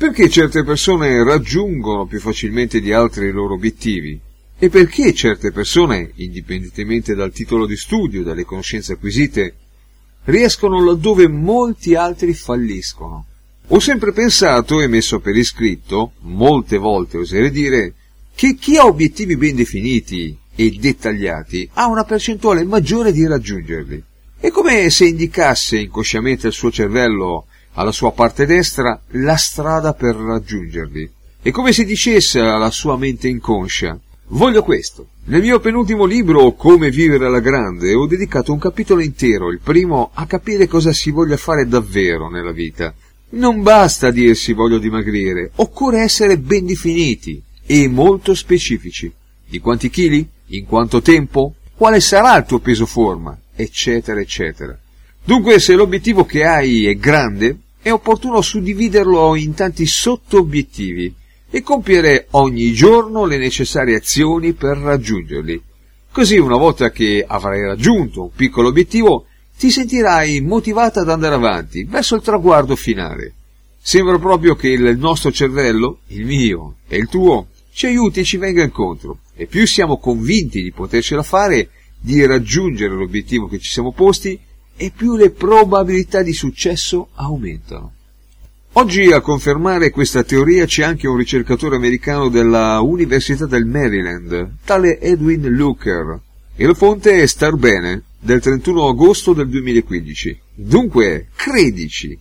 Perché certe persone raggiungono più facilmente di altre i loro obiettivi? E perché certe persone, indipendentemente dal titolo di studio e dalle conoscenze acquisite, riescono laddove molti altri falliscono? Ho sempre pensato e messo per iscritto, molte volte oserei dire, che chi ha obiettivi ben definiti e dettagliati ha una percentuale maggiore di raggiungerli. È come se indicasse inconsciamente al suo cervello, alla sua parte destra, la strada per raggiungerli. È come se dicesse alla sua mente inconscia: voglio questo. Nel mio penultimo libro, Come vivere alla grande, ho dedicato un capitolo intero, il primo, a capire cosa si voglia fare davvero nella vita. Non basta dirsi voglio dimagrire, occorre essere ben definiti e molto specifici. Di quanti chili? In quanto tempo? Quale sarà il tuo peso forma? Eccetera, eccetera. Dunque, se l'obiettivo che hai è grande, è opportuno suddividerlo in tanti sotto-obiettivi e compiere ogni giorno le necessarie azioni per raggiungerli. Così, una volta che avrai raggiunto un piccolo obiettivo, ti sentirai motivata ad andare avanti verso il traguardo finale. Sembra proprio che il nostro cervello, il mio e il tuo, ci aiuti e ci venga incontro, e più siamo convinti di potercela fare, di raggiungere l'obiettivo che ci siamo posti, e più le probabilità di successo aumentano. Oggi a confermare questa teoria c'è anche un ricercatore americano della Università del Maryland, tale Edwin Luker, e la fonte è Starbene, del 31 agosto del 2015. Dunque, credici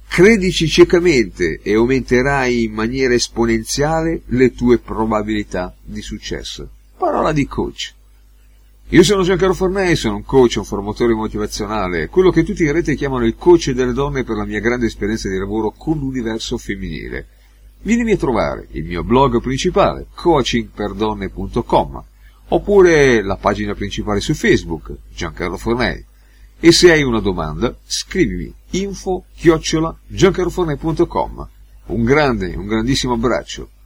ciecamente e aumenterai in maniera esponenziale le tue probabilità di successo. Parola di coach. Io sono Giancarlo Fornei, sono un coach, un formatore motivazionale, quello che tutti in rete chiamano il coach delle donne per la mia grande esperienza di lavoro con l'universo femminile. Vienimi a trovare il mio blog principale, coachingperdonne.com, oppure la pagina principale su Facebook, Giancarlo Fornei. E se hai una domanda, scrivimi info@giancarlofornei.com. Un grandissimo abbraccio.